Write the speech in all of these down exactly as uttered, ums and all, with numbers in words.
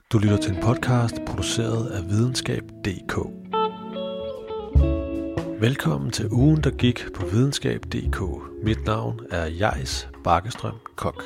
Du lytter til en podcast produceret af videnskab punktum d k. Velkommen til ugen, der gik på videnskab punktum d k. Mit navn er Jais Bakkestrøm Kok.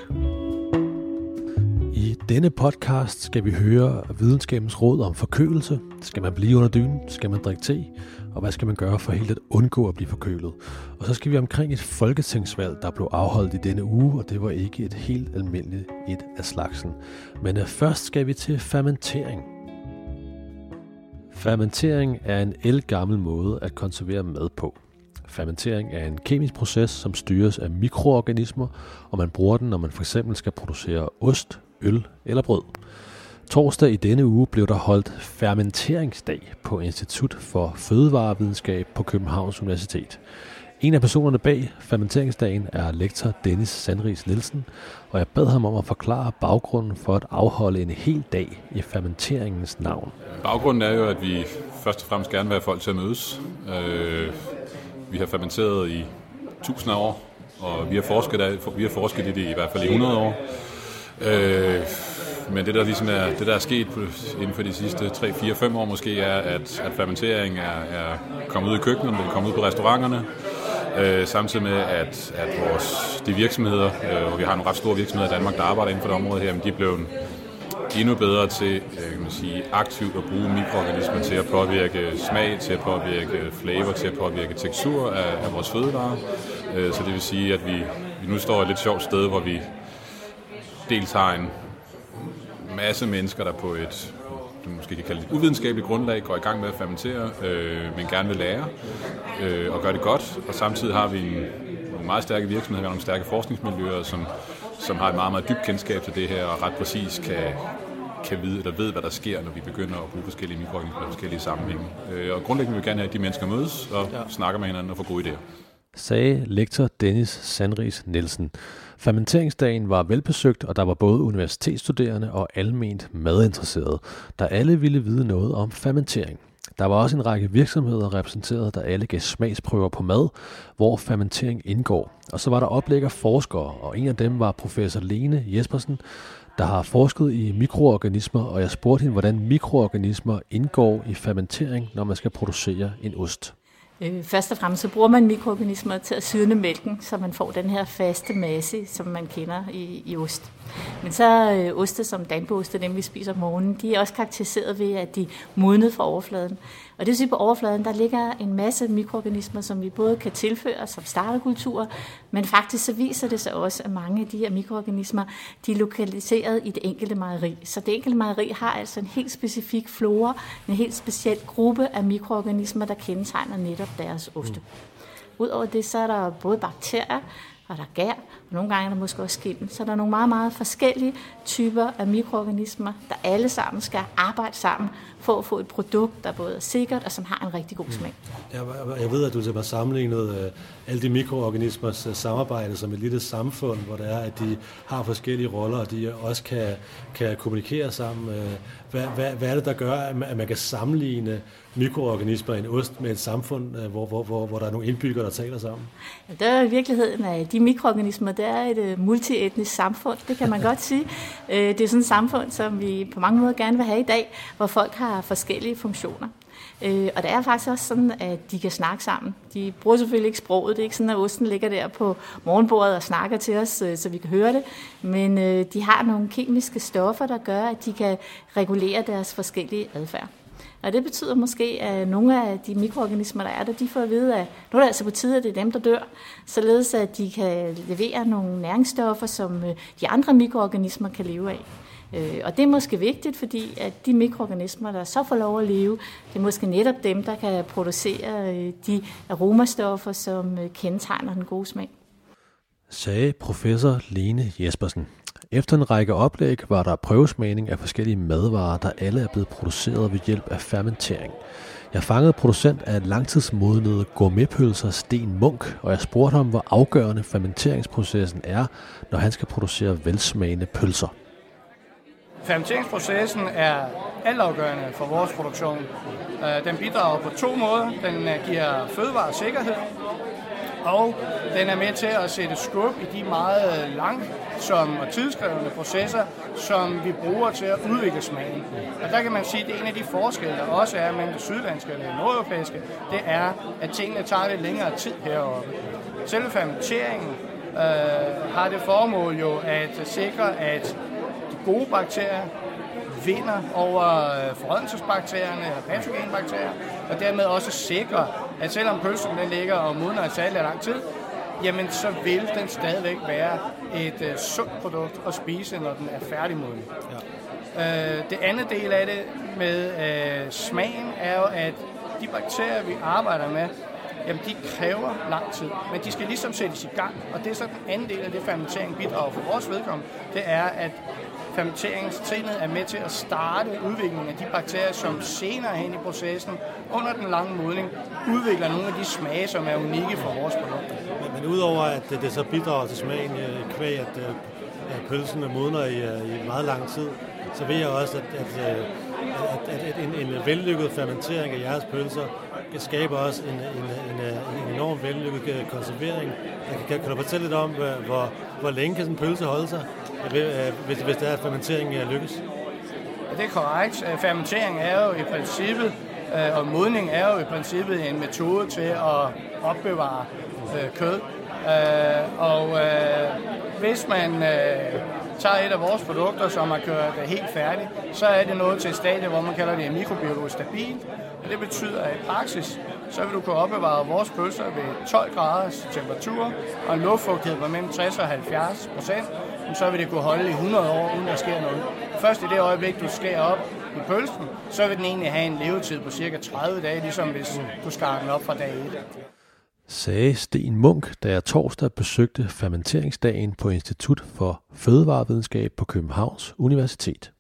I denne podcast skal vi høre videnskabens råd om forkølelse. Skal man blive under dynen? Skal man drikke te? Og hvad skal man gøre for helt at undgå at blive forkølet? Og så skal vi omkring et folketingsvalg, der blev afholdt i denne uge, og det var ikke et helt almindeligt et af slagsen. Men først skal vi til fermentering. Fermentering er en ældgammel måde at konservere mad på. Fermentering er en kemisk proces, som styres af mikroorganismer, og man bruger den, når man for eksempel skal producere ost, øl eller brød. Torsdag i denne uge blev der holdt fermenteringsdag på Institut for Fødevarevidenskab på Københavns Universitet. En af personerne bag fermenteringsdagen er lektor Dennis Sandris Nielsen, og jeg bad ham om at forklare baggrunden for at afholde en hel dag i fermenteringens navn. Baggrunden er jo, at vi først og fremmest gerne vil have folk til at mødes. Vi har fermenteret i tusinder af år, og vi har forsket, vi har forsket i det i hvert fald i hundrede år. Men det der ligesom er det der er sket inden for de sidste tre, fire, fem år måske er at, at fermentering er, er kommet ud i køkkenerne, det er kommet ud på restauranterne, øh, samtidig med at, at vores de virksomheder, øh, og vi har nogle ret store virksomheder i Danmark, der arbejder inden for det område her, men de er blevet endnu bedre til øh, kan man sige, aktivt at bruge mikroorganismer til at påvirke smag, til at påvirke flavor, til at påvirke tekstur af, af vores fødevarer. Øh, så det vil sige, at vi, vi nu står et lidt sjovt sted, hvor vi dels har en masse mennesker, der på et, du måske kan kalde det et uvidenskabeligt grundlag, går i gang med at fermentere, øh, men gerne vil lære øh, og gøre det godt. Og samtidig har vi en, nogle meget stærke virksomheder, nogle stærke forskningsmiljøer, som, som har et meget, meget dybt kendskab til det her, og ret præcis kan, kan vide, eller ved, hvad der sker, når vi begynder at bruge forskellige mikroorganismer i forskellige sammenhænge. Øh, og grundlæggende vil vi gerne have, at de mennesker mødes og ja. snakker med hinanden og får gode idéer. Sagde lektor Dennis Sandris Nielsen. Fermenteringsdagen var velbesøgt, og der var både universitetsstuderende og alment madinteresserede, der alle ville vide noget om fermentering. Der var også en række virksomheder repræsenteret, der alle gav smagsprøver på mad, hvor fermentering indgår. Og så var der oplæg af forskere, og en af dem var professor Lene Jespersen, der har forsket i mikroorganismer, og jeg spurgte hende, hvordan mikroorganismer indgår i fermentering, når man skal producere en ost. Først og fremmest så bruger man mikroorganismer til at syrne mælken, så man får den her faste masse, som man kender i, i ost. Men så øh, oste som danbooste, dem vi spiser om morgenen, de er også karakteriseret ved, at de modnet fra overfladen. Og det vil sige, på overfladen, der ligger en masse mikroorganismer, som vi både kan tilføre som starterkulturer, men faktisk så viser det sig også, at mange af de her mikroorganismer, de er lokaliseret i det enkelte mejeri. Så det enkelte mejeri har altså en helt specifik flora, en helt speciel gruppe af mikroorganismer, der kendetegner netop deres oste. Mm. Udover det, så er der både bakterier, og der er gær, og nogle gange er der måske også skimmel. Så der er nogle meget, meget forskellige typer af mikroorganismer, der alle sammen skal arbejde sammen for at få et produkt, der både er sikkert og som har en rigtig god smag. Jeg, jeg ved, at du har sammenlignet uh, alle de mikroorganismers uh, samarbejde som et lille samfund, hvor det er, at de har forskellige roller, og de også kan, kan kommunikere sammen. Uh, hvad, hvad, hvad er det, der gør, at man, at man kan sammenligne mikroorganismer i en ost med et samfund, uh, hvor, hvor, hvor, hvor der er nogle indbyggere, der taler sammen? Ja, der er i virkeligheden, at de mikroorganismer, det er et uh, multietnisk samfund, det kan man godt sige. Uh, det er sådan et samfund, som vi på mange måder gerne vil have i dag, hvor folk har forskellige funktioner. Øh, og det er faktisk også sådan, at de kan snakke sammen. De bruger selvfølgelig ikke sproget. Det er ikke sådan, at osten ligger der på morgenbordet og snakker til os, øh, så vi kan høre det. Men øh, de har nogle kemiske stoffer, der gør, at de kan regulere deres forskellige adfærd. Og det betyder måske, at nogle af de mikroorganismer, der er der, de får at vide, at nu er det altså på tide, at det er dem, der dør, således at de kan levere nogle næringsstoffer, som de andre mikroorganismer kan leve af. Og det er måske vigtigt, fordi at de mikroorganismer, der så får lov at leve, det er måske netop dem, der kan producere de aromastoffer, som kendetegner den gode smag. Sagde professor Lene Jespersen. Efter en række oplæg var der prøvesmagning af forskellige madvarer, der alle er blevet produceret ved hjælp af fermentering. Jeg fangede producent af langtidsmodnede gourmetpølser Sten Munk, og jeg spurgte ham, hvor afgørende fermenteringsprocessen er, når han skal producere velsmagende pølser. Fermenteringsprocessen er altafgørende for vores produktion. Den bidrager på to måder. Den giver fødevaresikkerhed, Og den er med til at sætte skub i de meget langsomme og tidskrævende processer, som vi bruger til at udvikle smagen. Og der kan man sige, at det er en af de forskelle, der også er mellem det sydlandske og det nordeuropæiske, det er, at tingene tager lidt længere tid heroppe. Selve fermenteringen øh, har det formål jo at sikre, at de gode bakterier vinder over forrådnelsesbakterierne eller patogenbakterier, og dermed også sikre, at selvom pølsen den ligger og modner i særlig lang tid, jamen så vil den stadigvæk være et uh, sundt produkt at spise, når den er færdigmoden. Ja. Uh, det andet del af det med uh, smagen er jo, at de bakterier, vi arbejder med, jamen de kræver lang tid, men de skal ligesom sættes i gang, og det er så den anden del af det, fermentering bidrager for vores vedkommende, det er, at fermenteringstrinnet er med til at starte udviklingen af de bakterier, som senere hen i processen, under den lange modning, udvikler nogle af de smage, som er unikke for vores produkter. Men, men udover at det så bidrager til smagen i kvæg, at, at pølsen modner i, i meget lang tid, så ved jeg også, at, at, at, at, at en, en vellykket fermentering af jeres pølser skaber også en, en, en, en enorm vellykket konservering. Kan, kan du fortælle lidt om, hvor, hvor længe kan sådan en pølse holde sig, hvis, hvis det er, at fermenteringen lykkes? Det er korrekt. Fermentering er jo i princippet, og modning er jo i princippet en metode til at opbevare kød. Og hvis man tager et af vores produkter, som er kørt helt færdigt, så er det nået til et stadie, hvor man kalder det mikrobiologisk stabilt. Og det betyder, at i praksis, så vil du kunne opbevare vores pølser ved tolv graders temperatur og en luftfugtighed på mellem tres og halvfjerds procent. Så vil det kunne holde i hundrede år, uden der sker noget. Først i det øjeblik, du skærer op i pølsen, så vil den egentlig have en levetid på cirka tredive dage, ligesom hvis du skærer den op fra dag et. Sagde Sten Munk, da jeg torsdag besøgte fermenteringsdagen på Institut for Fødevarevidenskab på Københavns Universitet.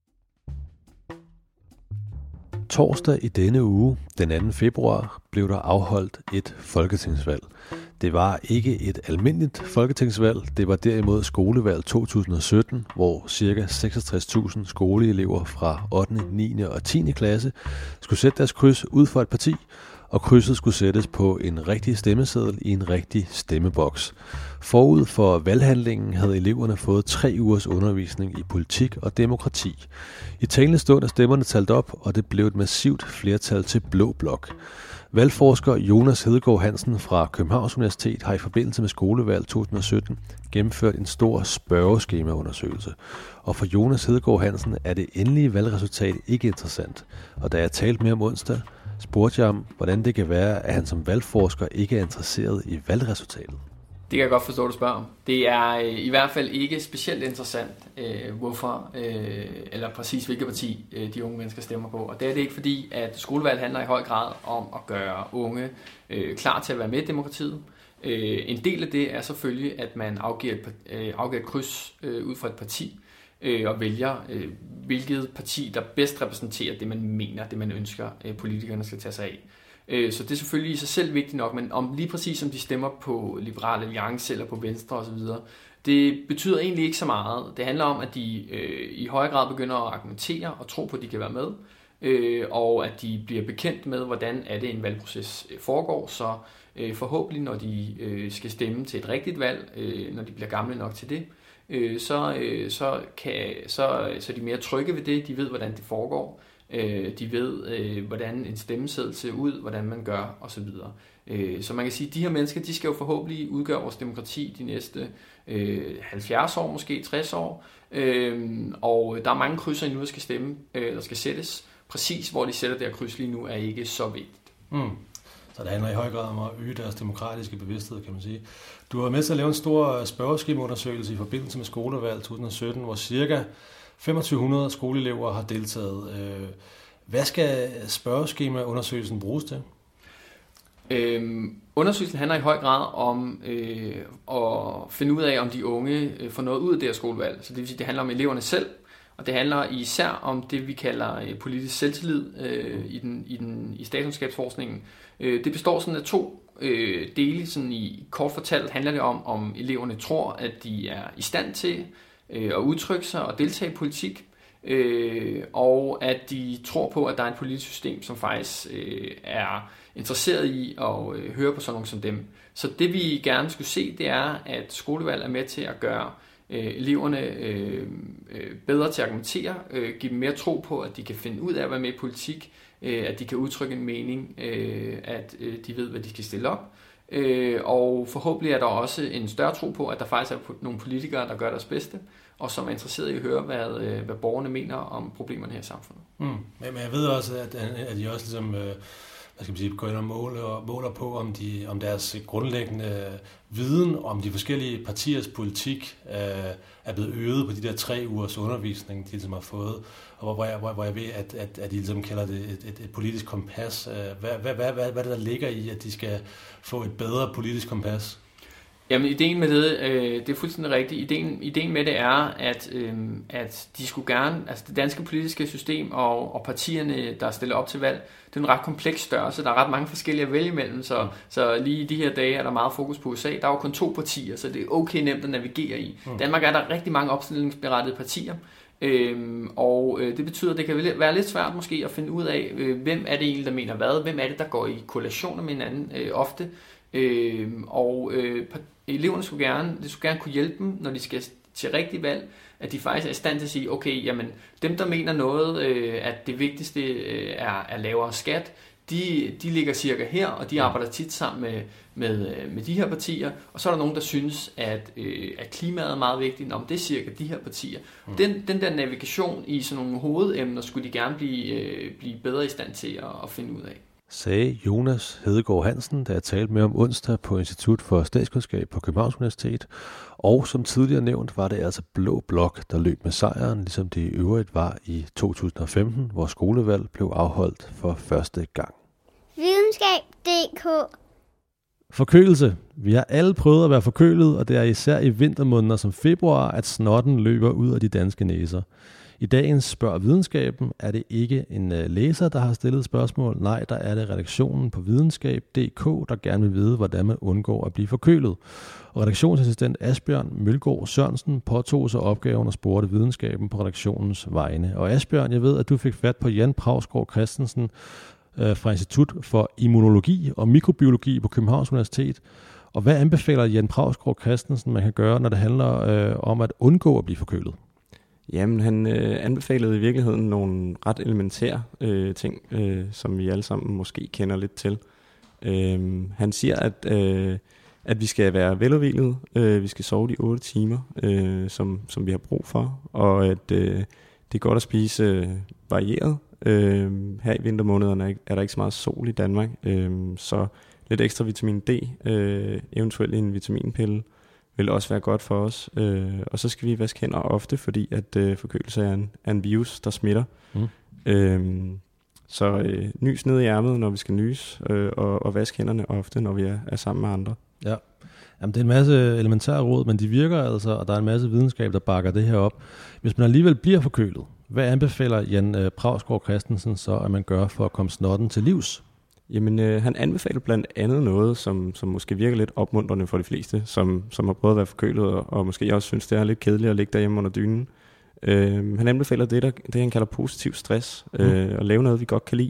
Torsdag i denne uge, den anden februar, blev der afholdt et folketingsvalg. Det var ikke et almindeligt folketingsvalg, det var derimod skolevalg to tusind og sytten, hvor ca. seksogtres tusind skoleelever fra ottende, niende og tiende klasse skulle sætte deres kryds ud for et parti, og krydset skulle sættes på en rigtig stemmeseddel i en rigtig stemmeboks. Forud for valghandlingen havde eleverne fået tre ugers undervisning i politik og demokrati. I talende stund er stemmerne talt op, og det blev et massivt flertal til Blå Blok. Valgforsker Jonas Hedegaard Hansen fra Københavns Universitet har i forbindelse med skolevalg to tusind og sytten gennemført en stor spørgeskemaundersøgelse. Og for Jonas Hedegaard Hansen er det endelige valgresultat ikke interessant. Og da jeg talte med om onsdag, spurgte jeg ham, hvordan det kan være, at han som valgforsker ikke er interesseret i valgresultatet. Det kan jeg godt forstå, at du spørger om. Det er i hvert fald ikke specielt interessant, øh, hvorfor, øh, eller præcis hvilket parti øh, de unge mennesker stemmer på. Og det er det ikke, fordi at skolevalg handler i høj grad om at gøre unge øh, klar til at være med i demokratiet. Øh, en del af det er selvfølgelig, at man afgiver et, øh, afgiver et kryds øh, ud fra et parti, øh, og vælger, øh, hvilket parti, der bedst repræsenterer det, man mener, det man ønsker, øh, politikerne skal tage sig af. Så det er selvfølgelig i sig selv vigtigt nok, men om lige præcis som de stemmer på Liberal Alliance eller på Venstre osv., det betyder egentlig ikke så meget. Det handler om, at de øh, i højere grad begynder at argumentere og tro på, at de kan være med, øh, og at de bliver bekendt med, hvordan er det en valgproces foregår, så øh, forhåbentlig, når de øh, skal stemme til et rigtigt valg, øh, når de bliver gamle nok til det, øh, så, øh, så, kan, så, så er de mere trygge ved det, de ved, hvordan det foregår. De ved, øh, hvordan en stemmeseddel ser ud, hvordan man gør osv. Øh, så man kan sige, at de her mennesker, de skal jo forhåbentlig udgøre vores demokrati de næste øh, halvfjerds år, måske tres år. Øh, og der er mange krydser endnu, der skal stemme, øh, der skal sættes. Præcis hvor de sætter der kryds lige nu, er ikke så vigtigt. Mm. Så det handler i høj grad om at øge deres demokratiske bevidsthed, kan man sige. Du har med til at lave en stor spørgeskemaundersøgelse i forbindelse med skolevalg to tusind og sytten, hvor cirka femogtyve hundrede skoleelever har deltaget. Hvad skal spørgeskemaundersøgelsen bruges til? Øhm, undersøgelsen handler i høj grad om øh, at finde ud af, om de unge øh, får noget ud af det her skolevalg. Så det vil sige, det handler om eleverne selv, og det handler især om det, vi kalder øh, politisk selvtillid øh, i, den, i, den, i statskundskabsforskningen. Øh, det består sådan af to øh, dele. Sådan i kort fortalt handler det om, om eleverne tror, at de er i stand til øh, at udtrykke sig og deltage i politik. øh, og at de tror på, at der er et politisk system, som faktisk øh, er interesseret i at øh, høre på sådan nogle som dem. Så det vi gerne skulle se, det er, at skolevalg er med til at gøre øh, eleverne øh, øh, bedre til at argumentere, øh, give dem mere tro på, at de kan finde ud af at være med i politik, øh, at de kan udtrykke en mening, øh, at øh, de ved, hvad de skal stille op. Øh, og forhåbentlig er der også en større tro på, at der faktisk er nogle politikere, der gør deres bedste, og som er interesseret i at høre, hvad, øh, hvad borgerne mener om problemerne her i samfundet. Mm. Men jeg ved også, at, at de også ligesom, øh, hvad skal man sige, går ind og måler, måler på, om, de, om deres grundlæggende viden om de forskellige partiers politik øh, er blevet øget på de der tre ugers undervisning, de ligesom har fået, og hvor jeg, hvor, hvor jeg ved, at, at, at de ligesom kalder det et, et, et politisk kompas. Hvad, hvad, hvad, hvad, hvad er det, der ligger i, at de skal få et bedre politisk kompas? Jamen, ideen med det, øh, det er fuldstændig rigtigt. Ideen, ideen med det er, at, øh, at de skulle gerne, altså det danske politiske system og, og partierne, der stiller op til valg, det er en ret kompleks størrelse. Der er ret mange forskellige at vælge imellem, så, så lige i de her dage er der meget fokus på U S A. Der er jo kun to partier, så det er okay nemt at navigere i. Mm. Danmark er der rigtig mange opstillingsberettigede partier, Øhm, og øh, det betyder, at det kan være lidt svært måske at finde ud af, øh, hvem er det egentlig, der mener hvad, hvem er det, der går i koalitioner med hinanden øh, ofte. Øh, og øh, eleverne skulle gerne, det skulle gerne kunne hjælpe dem, når de skal til rigtig valg, at de faktisk er i stand til at sige, okay, jamen dem, der mener noget, øh, at det vigtigste øh, er, er lavere skat, de, de ligger cirka her, og de arbejder tit sammen med, med, med de her partier, og så er der nogen, der synes, at, øh, at klimaet er meget vigtigt, om det er cirka de her partier. Mm. Den, den der navigation i sådan nogle hovedemner, skulle de gerne blive, øh, blive bedre i stand til at, at finde ud af. Sagde Jonas Hedegaard Hansen, da jeg talte med om onsdag på Institut for Statskundskab på Københavns Universitet. Og som tidligere nævnt, var det altså Blå Blok, der løb med sejren, ligesom det i øvrigt var i to tusind og femten, hvor skolevalg blev afholdt for første gang. Videnskab punktum d k Forkølelse. Vi har alle prøvet at være forkølet, og det er især i vintermåneder som februar, at snotten løber ud af de danske næser. I dagens Spørg Videnskaben er det ikke en læser, der har stillet spørgsmål. Nej, der er det redaktionen på videnskab punktum d k, der gerne vil vide, hvordan man undgår at blive forkølet. Og redaktionsassistent Asbjørn Mølgaard Sørensen påtog sig opgaven og spurgte videnskaben på redaktionens vegne. Og Asbjørn, jeg ved, at du fik fat på Jan Prausgaard Christensen øh, fra Institut for Immunologi og Mikrobiologi på Københavns Universitet. Og hvad anbefaler Jan Prausgaard Christensen, man kan gøre, når det handler øh, om at undgå at blive forkølet? Jamen, han øh, anbefalede i virkeligheden nogle ret elementære øh, ting, øh, som vi alle sammen måske kender lidt til. Øh, han siger, at, øh, at vi skal være veludhvilet, øh, vi skal sove de otte timer, øh, som, som vi har brug for, og at øh, det er godt at spise øh, varieret. Øh, her i vintermånederne er, er der ikke så meget sol i Danmark, øh, så lidt ekstra vitamin D, øh, eventuelt en vitaminpille, vil også være godt for os. Øh, og så skal vi vaske hænder ofte, fordi at øh, forkølelse er en, er en virus, der smitter. Mm. Øh, så øh, nys ned i ærmet, når vi skal nys, øh, og, og vaske hænderne ofte, når vi er, er sammen med andre. Ja, jamen, det er en masse elementære råd, men de virker altså, og der er en masse videnskab, der bakker det her op. Hvis man alligevel bliver forkølet, hvad anbefaler Jan øh, Prausgaard Christensen så, at man gør for at komme snotten til livs? Jamen, øh, han anbefaler blandt andet noget, som, som måske virker lidt opmuntrende for de fleste, som, som har prøvet at være forkølet, og, og måske også synes, det er lidt kedeligt at ligge derhjemme under dynen. Øh, han anbefaler det, der, det, han kalder positiv stress, øh, mm. at lave noget, vi godt kan lide.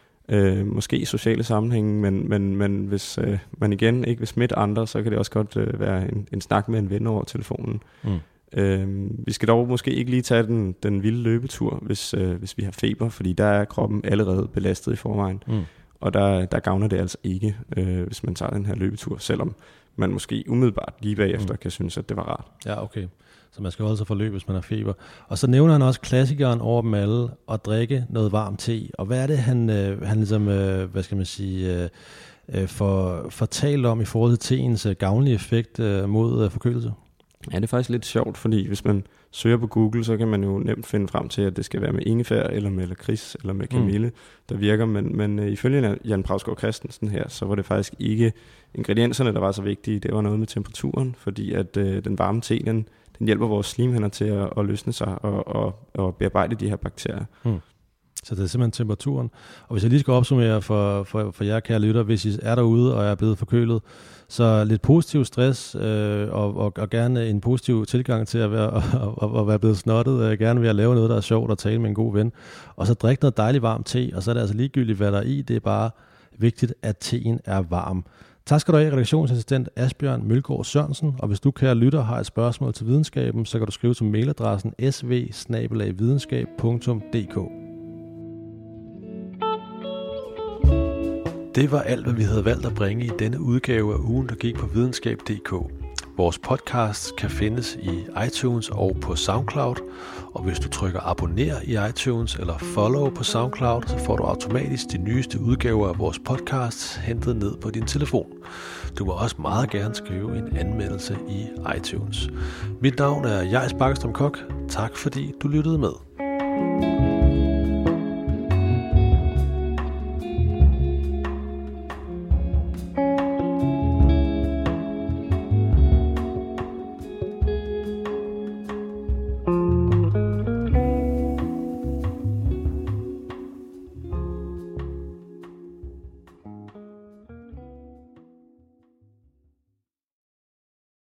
Øh, måske i sociale sammenhænge, men, men, men hvis øh, man igen ikke vil smitte andre, så kan det også godt øh, være en, en snak med en ven over telefonen. Mm. Øh, vi skal dog måske ikke lige tage den, den vilde løbetur, hvis, øh, hvis vi har feber, fordi der er kroppen allerede belastet i forvejen. Mm. Og der, der gavner det altså ikke, øh, hvis man tager den her løbetur, selvom man måske umiddelbart lige bagefter mm. kan synes, at det var rart. Ja, okay. Så man skal holde sig for løb, hvis man har feber. Og så nævner han også klassikeren over dem alle, at drikke noget varm te. Og hvad er det, han, øh, han ligesom, øh, hvad skal man sige, øh, øh, for, fortalt om i forhold til teens øh, gavnlige effekt øh, mod øh, forkølelse? Ja, det er faktisk lidt sjovt, fordi hvis man søger på Google, så kan man jo nemt finde frem til, at det skal være med ingefær, eller med lakrids, eller med kamille, mm. der virker. Men, men uh, ifølge Jan Prausgaard Christensen her, så var det faktisk ikke ingredienserne, der var så vigtige. Det var noget med temperaturen, fordi at uh, den varme te, den, den hjælper vores slimhinder til at, at løsne sig og, og, og bearbejde de her bakterier. Mm. Så det er simpelthen temperaturen. Og hvis jeg lige skal opsummere for, for, for jer, kære lytter, hvis I er derude og er blevet forkølet, så lidt positiv stress øh, og, og, og gerne en positiv tilgang til at være, og, og, og være blevet snottet. Øh, gerne ved at lave noget, der er sjovt og tale med en god ven. Og så drikke noget dejligt varmt te, og så er det altså ligegyldigt, hvad der er i. Det er bare vigtigt, at teen er varm. Tak skal du have, redaktionsassistent Asbjørn Mølgaard Sørensen. Og hvis du, kære lytter, har et spørgsmål til videnskaben, så kan du skrive til mailadressen s v bindestreg videnskab punktum d k. Det var alt, hvad vi havde valgt at bringe i denne udgave af ugen, der gik på videnskab punktum d k. Vores podcast kan findes i iTunes og på SoundCloud, og hvis du trykker abonner i iTunes eller follow på SoundCloud, så får du automatisk de nyeste udgaver af vores podcasts hentet ned på din telefon. Du må også meget gerne skrive en anmeldelse i iTunes. Mit navn er Jais Bakkestrøm Kok. Tak fordi du lyttede med.